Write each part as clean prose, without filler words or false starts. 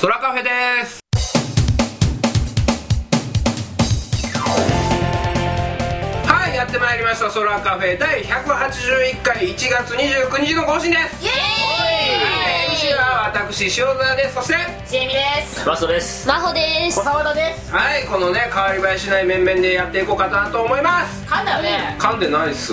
ソラカフェです。はい、やってまいりましたソラカフェ第181回1月29日の更新です。 イエーイ。 MC は私塩沢です。そしてしえみです。 マストです。 まほです。 小沢田です。 はい、このね変わり映えしない面々でやっていこうかなと思います。 噛んだよね。 噛んでないっす。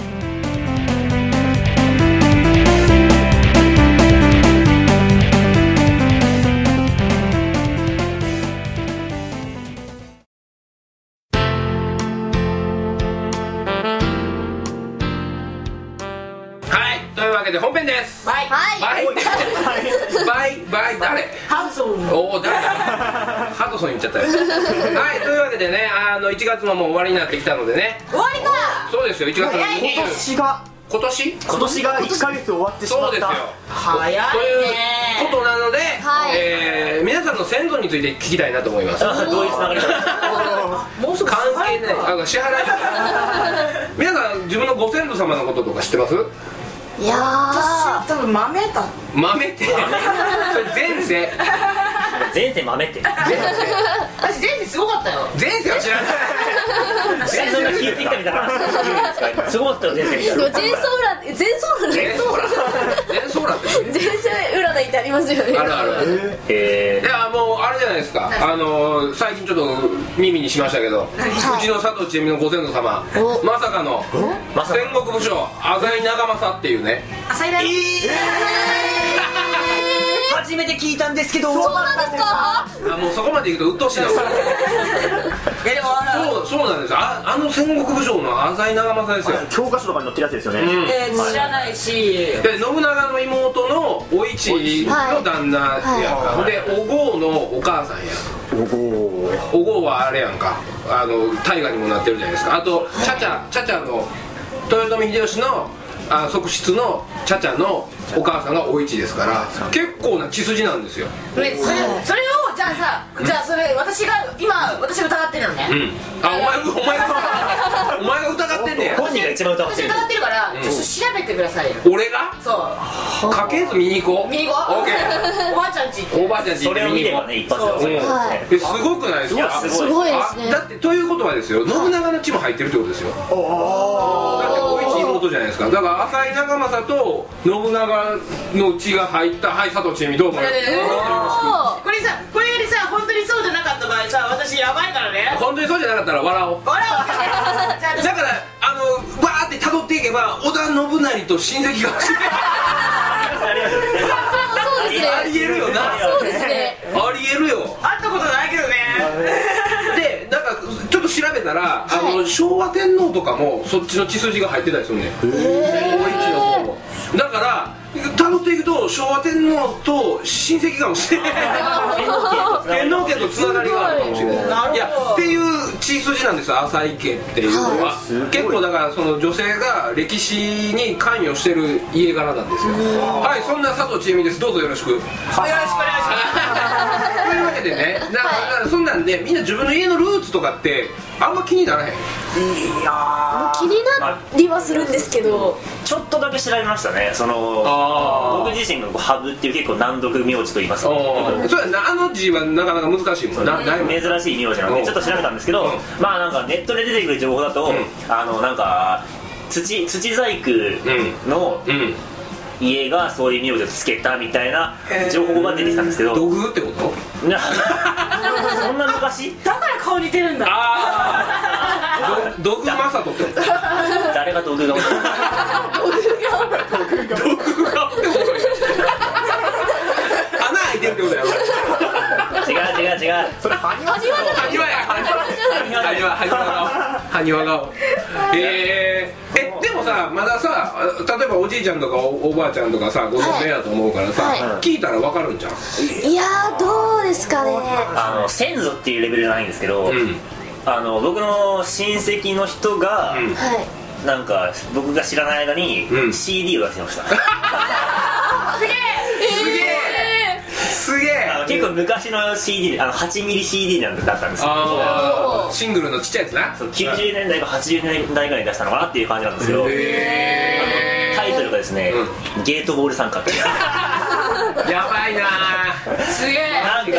本編です。 バイバイ誰？ ハドソン。 おお、誰？ハドソン言っちゃったよ。はい、というわけでね、1月ももう終わりになってきたのでね。 終わりか。 そうですよ、1月の今年が1ヶ月終わってしまった。 そうですよ。 早いね。 ということなので、皆さんの先祖について聞きたいなと思います。 どういうつながりだ。 もうすぐ関係ない。支払い。皆さん自分のご先祖様のこととか知ってます？ いやー、多分豆ってそれ前世前世豆って私前世すごかったよ。 前世は知らない。 前世が消えてきたみたいな話すごかったよ前世みたいな。 前世占いってありますよね。 あるある。いやもうあれじゃないですか。最近ちょっと耳にしましたけど、うちの佐藤千恵美のご先祖様、まさかの戦国武将浅井長政っていうね。 浅井だよ。 初めて聞いたんですけど。 そうなんですか？ もうそこまでいくと鬱陶しいな。そうなんですよ。戦国武将の浅井長政ですよ。 教科書とかに載ってるやつですよね。 知らないし。 で信長の妹のお市の旦那やんか。でお郷のお母さんやん。お郷はあれやんか。大河にもなってるじゃないですか。あとチャチャの豊臣秀吉の側室のチャチャのお母さんがお市ですから、結構な血筋なんですよ。 それをじゃあそれ私が疑ってるのね。 お前が疑ってんねや。 本人が一番疑ってる。 私疑ってるからちょっと調べてくださいよ。 俺が？ そう。 家系図見に行こう。 オッケー。おばあちゃんち行って。 おばあちゃんちそれを見ればね一発で。 すごくないですか？ すごいですね。 だってということはですよ、信長の血も入ってるってことですよ。だってお市妹じゃないですか。だから浅井長政と信長の血が入った。はい、佐藤千恵美どうも。 これでさ本当にそうじゃなかった場合さ、私やばいからね。 本当にそうじゃなかったら笑おう。だからバーって辿っていけば織田信成と親戚がそうですね。 ありえるよな。 そうですね。 ありえるよ。 会ったことないけどね。 でなんかちょっと調べたら、昭和天皇とかもそっちの血筋が入ってたりするね。お市の方も。だから辿っていくと昭和天皇と親戚かもしれない。天皇家とつながりがあるかもしれない。いやっていう血筋なんですよ、浅井家っていうのは。結構だからその女性が歴史に関与してる家柄なんですよ。はい、そんな佐藤千恵美です。どうぞよろしく。よろしくお願いします。というわけでね、だからそんなんでみんな自分の家のルーツとかってあんま気にならへん。 気になりはするんですけど、 ちょっとだけ調べましたね。僕自身が羽生っていう結構難読名字と言いますか。 そうやな、字はなかなか難しいもんな。 珍しい名字なのでちょっと調べたんですけど、まあなんかネットで出てくる情報だと、なんか土細工の家がそういう名字をつけたみたいな情報が出てきたんですけど。 土偶ってこと？ そんな昔？ だから顔似てるんだ。 土偶マサトってこと？ 誰が土偶が？ 土偶がってことよ。穴開いてるってことやろ。 違う。 それ埴輪顔。でもさ、まださ、例えばおじいちゃんとか おばあちゃんとかさ、ご存命だと思うからさ、聞いたら分かるんじゃん。 いやー、どうですかね。 先祖っていうレベルじゃないんですけど、僕の親戚の人がなんか僕が知らない間に CD を出してました。 すげえ。 結構昔の CD で8ミリ CD だったんですけど、 シングルのちっちゃいやつな。 90年代か80年代ぐらいに出したのかなっていう感じなんですけど、タイトルがですね、ゲートボール参加っていう。 やばいな。 すげえ。 なん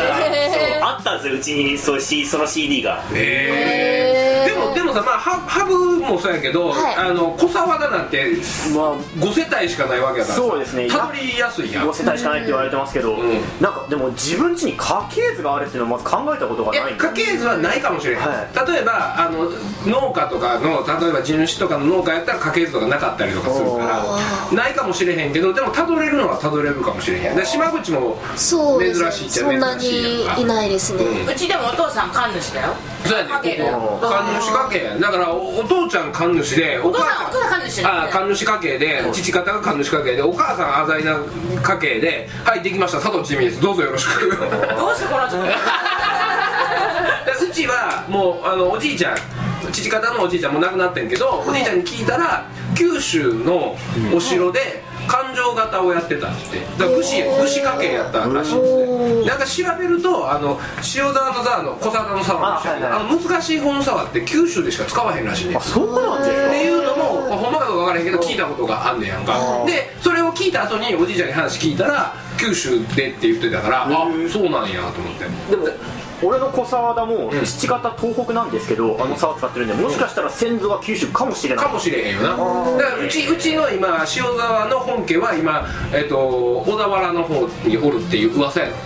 ったんですよ、うちにその CD が。 でもさ、まあハブもそうやけど、小沢田なんて5世帯しかないわけだから、 そうですね、 たどりやすいやん。 5世帯しかないって言われてますけど、なんかでも自分家に家系図があるっていうのをまず考えたことがないんで。 家系図はないかもしれない、例えば農家とかの、例えば地主とかの農家やったら家系図とかなかったりとかするからないかもしれへんけど、でもたどれるのはたどれるかもしれへん。で島口も珍しいっちゃ珍しいやんか。 そんなにいないですね。 うちでもお父さん神主だよ。 そうやね、神主家系や。だからお父ちゃん神主で、 お父さん神主だよ。 神主家系で、父方が神主家系で、お母さん浅井な家系で、はいできました佐藤千美です、どうぞよろしく。 どうしてこの人うちはもうおじいちゃん、父方のおじいちゃんも亡くなってんけど、おじいちゃんに聞いたら九州のお城で勘定型をやってたって言って、だから武士家系やったらしいんですね。なんか調べると塩沢の沢の小沢の沢も一緒で、難しい方の沢って九州でしか使わへんらしいね。 そうなんですか。 っていうのもほんまかどうか分からへんけど聞いたことがあんねやんか。でそれを聞いた後におじいちゃんに話聞いたら九州でって言ってたから、あそうなんやと思って。 でも俺の小沢田も父方東北なんですけど、沢使ってるんで、もしかしたら先祖は九州かもしれない。 かもしれへんよな。だからうちの今塩沢の本家は今、小田原の方におるっていう噂やの。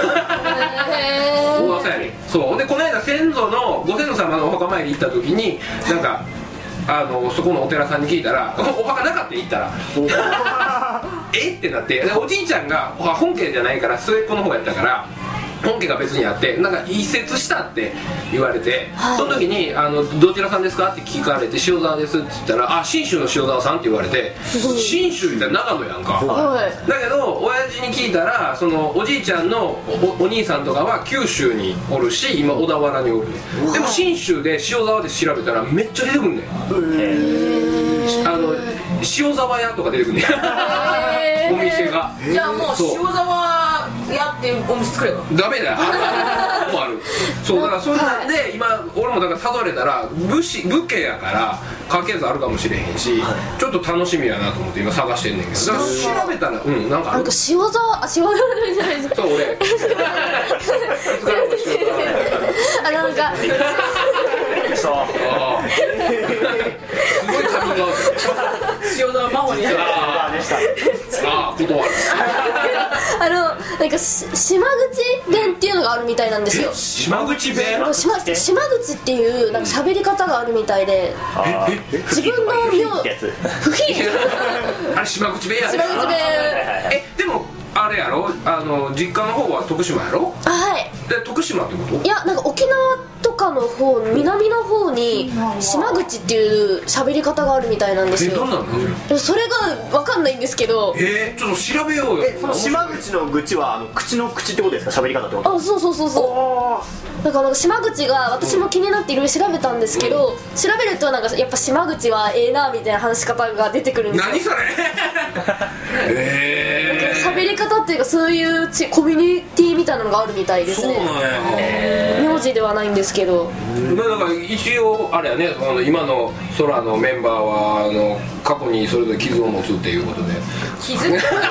噂やねん。そうでこの間先祖のご先祖様のお墓参り行った時になんかそこのお寺さんに聞いたらお墓なかったって言ったらえってなって、おじいちゃんが本家じゃないから末っ子の方やったから本家が別にあって、なんか移設したって言われて、その時にどちらさんですかって聞かれて塩沢ですって言ったら、信州の塩沢さんって言われて、信州みたいな長野やんか、だけど親父に聞いたらそのおじいちゃんの お兄さんとかは九州におるし今小田原におるね。でも信州で塩沢で調べたらめっちゃ出てくんねん。塩沢屋とか出てくんねんお店が。 じゃあもう塩沢屋っていうお店作ればダメだよ。もある。そうだからそんなんで今俺もだからたどれたら武家やから家系図あるかもしれへんし、ちょっと楽しみやなと思って今探してんねんけど、だから調べたらなんかある。 塩沢じゃないですか。 そう俺なんかそうすごいカミングアウト。 塩沢真帆にでした断る。 なんか島口弁っていうのがあるみたいなんですよ。 島口弁？ 島口っていうなんか喋り方があるみたいで、自分の名不品あれ島口弁やね。 島口弁。 でもあれやろ、実家の方は徳島やろ。 はい。 で徳島ってこと？ いやなんか沖縄とかの方、南の方に島口っていう喋り方があるみたいなんですよ。 どんなの？ それが分かんないんですけど。 ちょっと調べようよ。 その島口の口は口の口ってことですか、喋り方ってこと？ そうだから島口が私も気になっていろいろ調べたんですけど、調べるとなんかやっぱ島口はええなみたいな話し方が出てくるんですよ。 何それ喋り方っていうかそういうコミュニティみたいなのがあるみたいですね。 そうなんや。 名字ではないんですけど、 だから一応あれやね、今の空のメンバーは過去にそれぞれ傷を持つっていうことで。 傷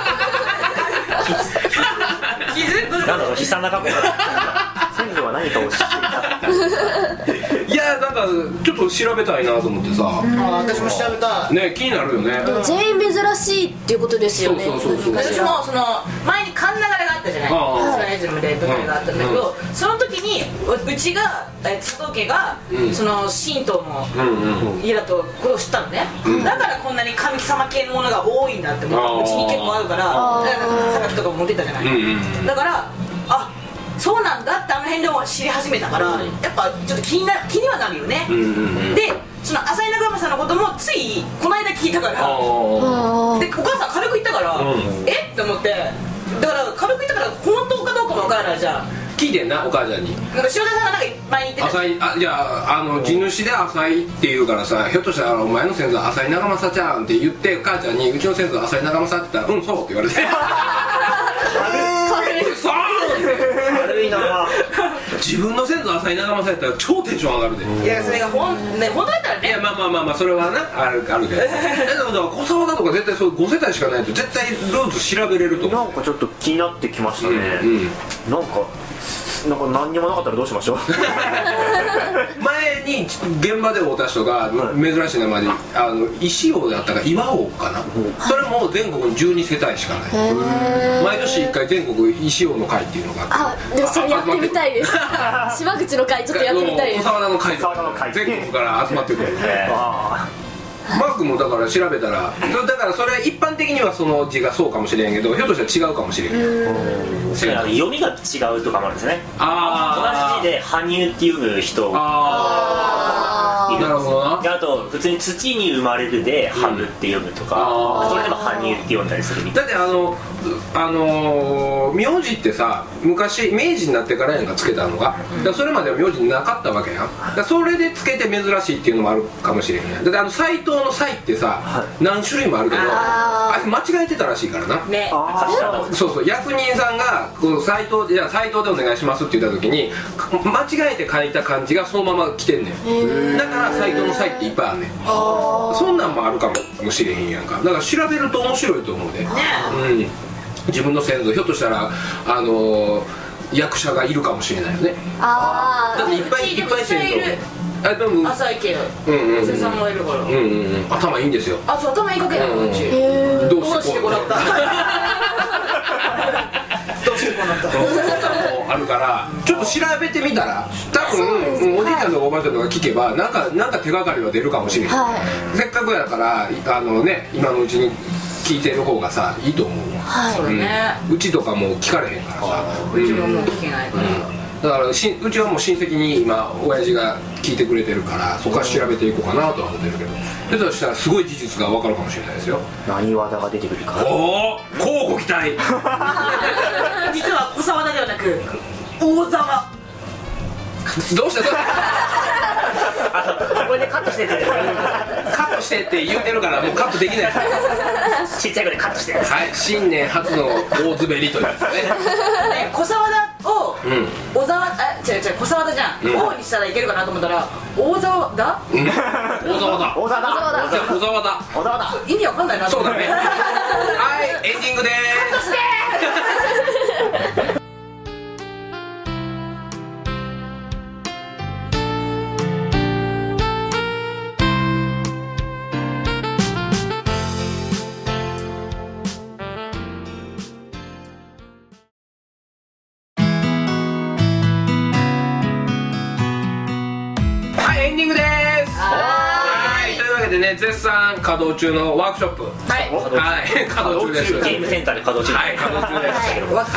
なんだろう、悲惨な過去先祖は何かを知っていた。 いやなんかちょっと調べたいなと思ってさ。 私も調べたね、気になるよね。 でも全員珍しいっていうことですよね。 そう私もその前にカンナガレがあったじゃない、スライズムで舞台があったんだけど、その時にうちが佐藤家がその神道の家だとこれを知ったのね。だからこんなに神様系のものが多いんだって思って、うちに結構あるから、榊とかも持ってたじゃない。だからそうなんだって辺でも知り始めたから、やっぱちょっと気にはなるよね。でその浅井長政さんのこともついこの間聞いたから、でお母さん軽く言ったから、えって思って、だから軽く言ったから本当かどうかも分からないじゃん。 聞いてんなお母ちゃんに。 なんか塩田さんがなんかいっぱい言ってた。 浅井じゃあ地主で浅井って言うからさ、ひょっとしたらお前の先祖は浅井長政ちゃんって言って母ちゃんにうちの先祖は浅井長政って言ったらそうって言われて悪いな。 自分の先祖浅井長政やったら超テンション上がるで。 いやそれが本当だったらね。 いやまあそれはなあるけどでもだから小沢だとか絶対そう5世帯しかないと絶対ルーツ調べれると思う。 なんかちょっと気になってきましたね。 なんか何にもなかったらどうしましょう。 前に現場で会った人が珍しい名前で石王だったか岩王かな、それも全国に12世帯しかない。毎年1回全国石王の会っていうのがあって、 でもそれやってみたいです。島口の会ちょっとやってみたいです。 小沢田の会全国から集まってくる。マークもだから調べたら、だからそれ一般的にはその字がそうかもしれんけど、ひょっとしたら違うかもしれん。 読みが違うとかもあるんですね。同じ字で羽生って読む人いるんです。なるほどな。あと普通に土に生まれるで羽生って読むとか、それでも羽生って読んだりするみたいな。 だって名字ってさ、昔明治になってからやんかつけたのが、だからそれまでは名字なかったわけやん。だからそれでつけて珍しいっていうのもあるかもしれんやん。だって斎藤の斎ってさ、何種類もあるけど、あれ間違えてたらしいからな。 ね。 そうそう、役人さんが斎藤でお願いしますって言った時に間違えて書いた漢字がそのまま来てんねん。だから斎藤の斎っていっぱいあんねん。そんなんもあるかもしれへんやんか。だから調べると面白いと思うで、自分の先祖ひょっとしたら役者がいるかもしれないよね。だっていっぱい先祖、 浅井家瀬さんがいるから、 頭いいんですよ。 そう、頭いいかけなの。どうしてこうなったどうしてこうなったあるから、ちょっと調べてみたら、多分おじいちゃんとかおばあちゃんとか聞けばなんか手がかりは出るかもしれない。せっかくやから今のうちに聞いてる方がさいいと思う。 そうね。 うちとかも聞かれへんからさ。 うちももう聞けないから。 だからうちはもう親戚に今親父が聞いてくれてるから、そこから調べていこうかなとは思ってるけど、だとしたらすごい事実が分かるかもしれないですよ。 何技が出てくるか。 交互期待。 実は小沢田ではなく大沢。 どうしたこれでカットしてってカットしてって言ってるからもうカットできないです。 ちっちゃい声でカットして。 はい、新年初の大滑りというですね。 小沢田を小沢違う小沢田じゃん。王にしたらいけるかなと思ったら大沢だ。 大沢だ。 意味わかんないな。 そうだね。はい、エンディングでーす。エンディングでーす。はい、というわけでね、絶賛稼働中のワークショップ。はい、稼働中です。 ゲームセンターで稼働中。 はい、稼働中です。はい、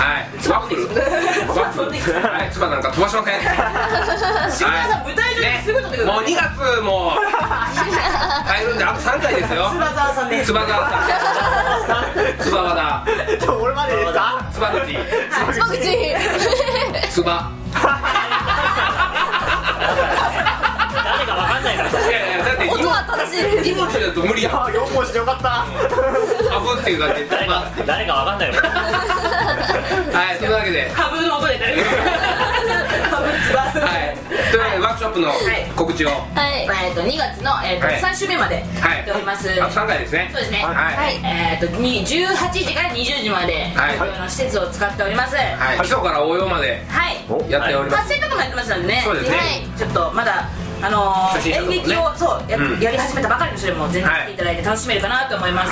ワッフル。はい、つばなんか飛ばしません。 島田さん舞台上にすぐ飛んでくる。 もう2月も入るんであと3回ですよ。 つば沢さんね。 つば沢さん。つば和田。 俺までですか。 つば口。つば。 誰かわかんないから。 いやだって音は正しい。 2文字だと無理やん。 4文字でよかった。 ハブっていうだけ。 誰かわかんないよ。 はい、というわけでハブの音で誰か。ハブつば。 はい、というわけでワークショップの告知を。 はい。 2月の3週目までやっております。 あと3回ですね。 そうですね。 はい。 18時から20時まで施設を使っております。 はい。基礎から応用までやっております。 発声とかもやってますのでね。 そうですね。 ちょっとまだ演劇をやり始めたばかりの人でも全然来ていただいて楽しめるかなと思います。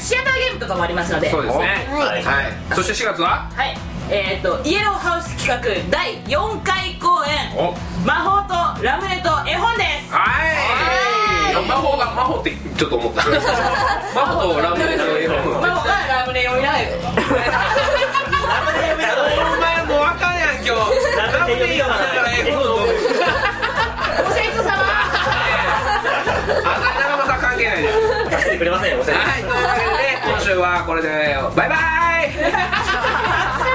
シアターゲームとかもありますので。 そうですね。はい。そして4月はイエローハウス企画第4回公演魔法とラムネと絵本です。 はい。魔法ってちょっと思った。魔法とラムネと絵本。 魔法がラムネ読みない。 お前もうわかんやん今日。ラムネ読みながら絵本を。 ご先祖様。 長政関係ないで。 助けてくれませんよ。 はい。というわけで今週はこれでバイバイ。